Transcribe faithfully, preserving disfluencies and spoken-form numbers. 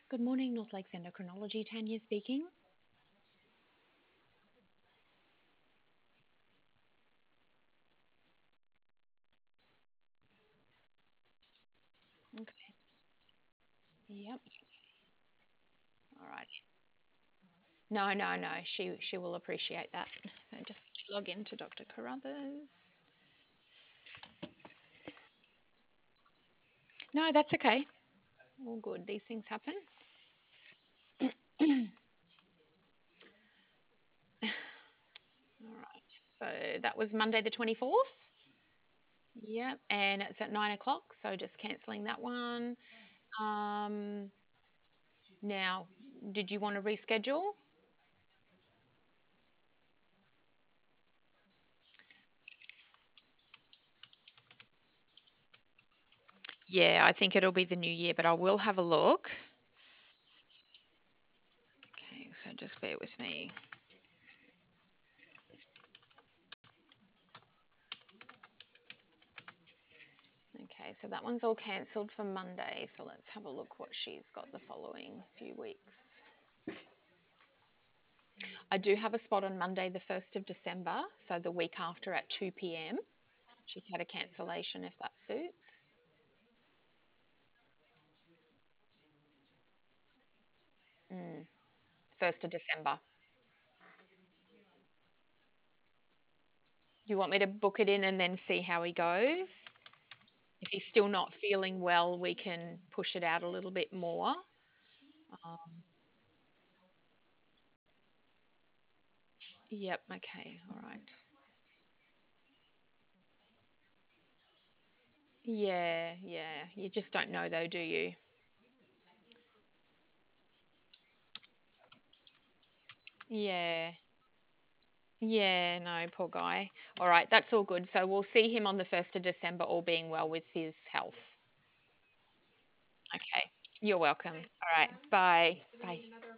Good morning, North Lakes Endocrinology. Tanya speaking. Okay. Yep. All right. No, no, no. She she will appreciate that. So just log in to Doctor Carruthers. No, that's okay. All good. These things happen. All right. So that was Monday the twenty-fourth. Yep. And it's at nine o'clock. So just cancelling that one. Um, now, did you want to reschedule? Yeah, I think it'll be the new year, but I will have a look. Okay, so just bear with me. Okay, so that one's all cancelled for Monday. So let's have a look what she's got the following few weeks. I do have a spot on Monday, the first of December, so the week after at two p m. She's had a cancellation if that suits. Mm, first of December. Do you want me to book it in and then see how he goes? If he's still not feeling well, we can push it out a little bit more. Um, yep, okay, all right. Yeah, yeah. You just don't know though, do you? Yeah. Yeah, no, poor guy. All right, that's all good. So we'll see him on the first of December, all being well with his health. Okay, you're welcome. All right, bye. Bye.